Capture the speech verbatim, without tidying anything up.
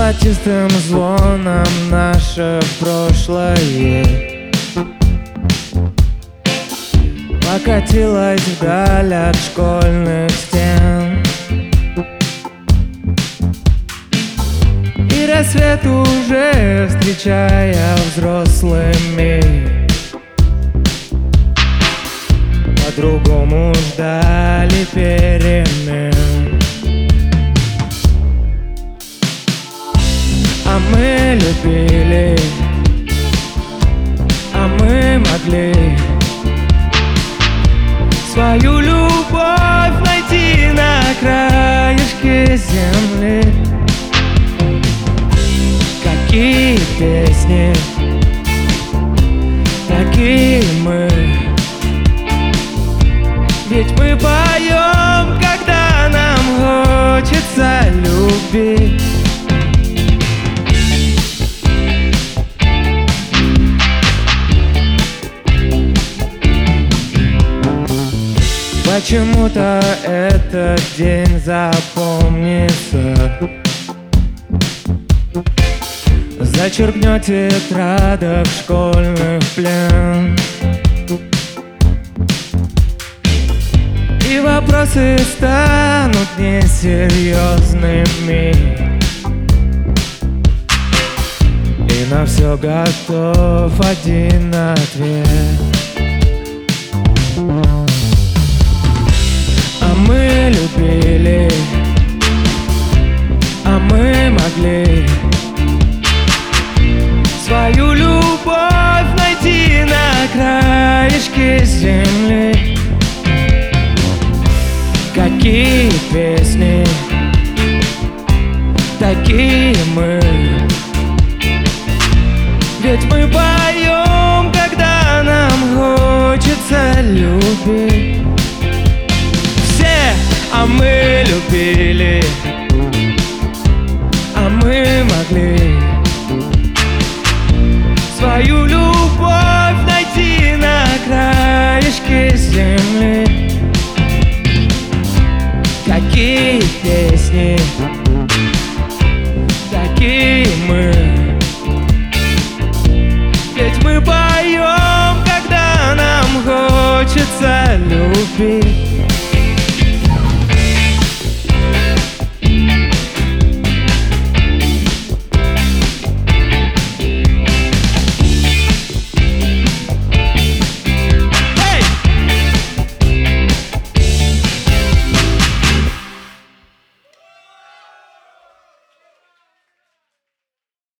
золотистым звоном наше прошлое покатилась вдаль от школьных стен. И рассвет уже, встречая взрослыми, по-другому ждали перемен. А мы любили, а мы могли свою любовь найти на краешке земли. Какие песни, такие мы. Ведь мы поем, когда нам хочется любить. Почему-то этот день запомнится, зачеркнет тетрадок школьных плен. И вопросы станут несерьезными, и на все готов один ответ. А мы любили, а мы могли свою любовь найти на краешке земли. Какие песни, такие мы. Ведь мы поем, когда нам хочется любить. Все, а мы любили,